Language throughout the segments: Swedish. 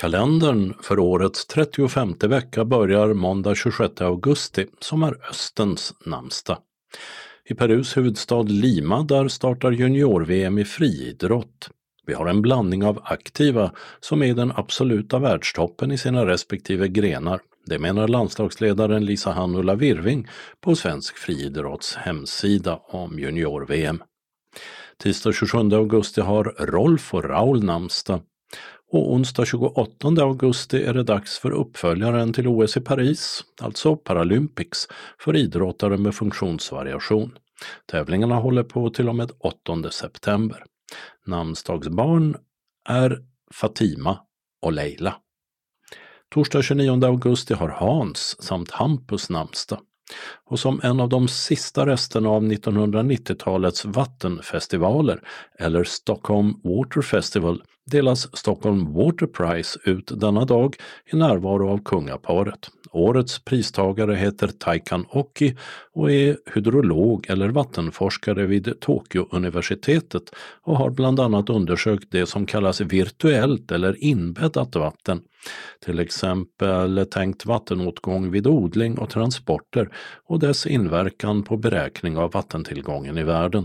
Kalendern för årets 35:e vecka börjar måndag 26 augusti som är Östens namnsdag. I Perus huvudstad Lima där startar junior-VM i friidrott. Vi har en blandning av aktiva som är i den absoluta världstoppen i sina respektive grenar. Det menar landslagsledaren Lisa Hannula Virving på Svensk friidrotts hemsida om junior-VM. Tisdag 27 augusti har Rolf och Raul namnsdag. Och onsdag 28 augusti är det dags för uppföljaren till OS i Paris, alltså Paralympics, för idrottare med funktionsvariation. Tävlingarna håller på till och med 8 september. Namnsdagsbarn är Fatima och Leila. Torsdag 29 augusti har Hans samt Hampus namnsdag. Och som en av de sista resterna av 1990-talets vattenfestivaler, eller Stockholm Water Festival, delas Stockholm Water Prize ut denna dag i närvaro av kungaparet. Årets pristagare heter Taikan Oki och är hydrolog eller vattenforskare vid Tokyo-universitetet och har bland annat undersökt det som kallas virtuellt eller inbäddat vatten. Till exempel tänkt vattenåtgång vid odling och transporter och dess inverkan på beräkning av vattentillgången i världen.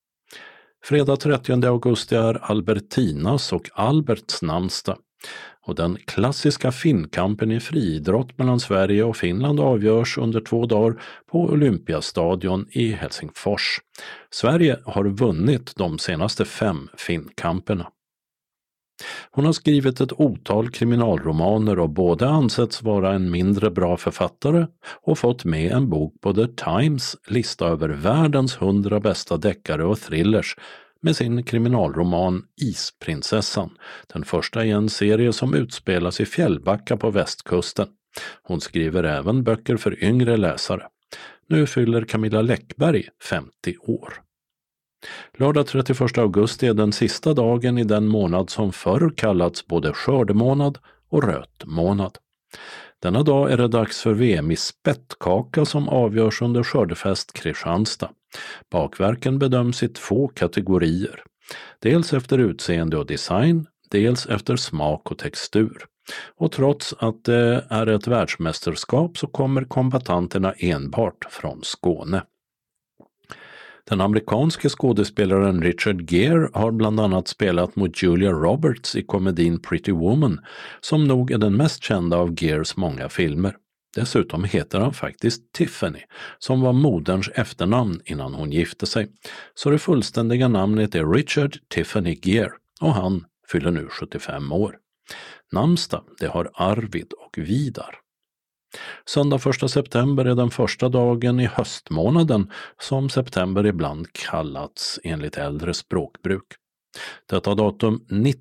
Fredag 30 augusti är Albertinas och Alberts namnsdag. Och den klassiska finnkampen i friidrott mellan Sverige och Finland avgörs under 2 dagar på Olympiastadion i Helsingfors. Sverige har vunnit de senaste 5 finnkamperna. Hon har skrivit ett otal kriminalromaner och både ansetts vara en mindre bra författare och fått med en bok på The Times lista över världens 100 bästa deckare och thrillers med sin kriminalroman Isprinsessan, den första i en serie som utspelas i Fjällbacka på västkusten. Hon skriver även böcker för yngre läsare. Nu fyller Camilla Läckberg 50 år. Lördag 31 augusti är den sista dagen i den månad som förr kallats både skördemånad och rötmånad. Denna dag är det dags för VM i spettkaka som avgörs under Skördefest Kristianstad. Bakverken bedöms i 2 kategorier. Dels efter utseende och design, dels efter smak och textur. Och trots att det är ett världsmästerskap så kommer kombatanterna enbart från Skåne. Den amerikanske skådespelaren Richard Gere har bland annat spelat mot Julia Roberts i komedin Pretty Woman, som nog är den mest kända av Geres många filmer. Dessutom heter han faktiskt Tiffany, som var moderns efternamn innan hon gifte sig. Så det fullständiga namnet är Richard Tiffany Gere och han fyller nu 75 år. Namnsdag, det har Arvid och Vidar. Söndag 1 september är den första dagen i höstmånaden som september ibland kallats enligt äldre språkbruk. Detta datum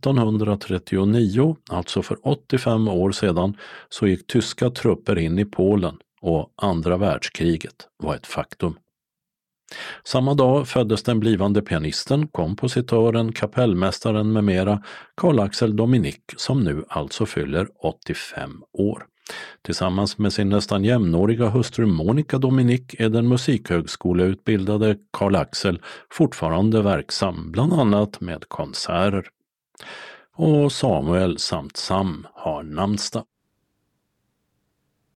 1939, alltså för 85 år sedan, så gick tyska trupper in i Polen och andra världskriget var ett faktum. Samma dag föddes den blivande pianisten, kompositören, kapellmästaren med mera, Carl Axel Dominic, som nu alltså fyller 85 år. Tillsammans med sin nästan jämnåriga hustru Monica Dominic är den musikhögskoleutbildade Carl Axel fortfarande verksam, bland annat med konserter. Och Samuel samt Sam har namnsdag.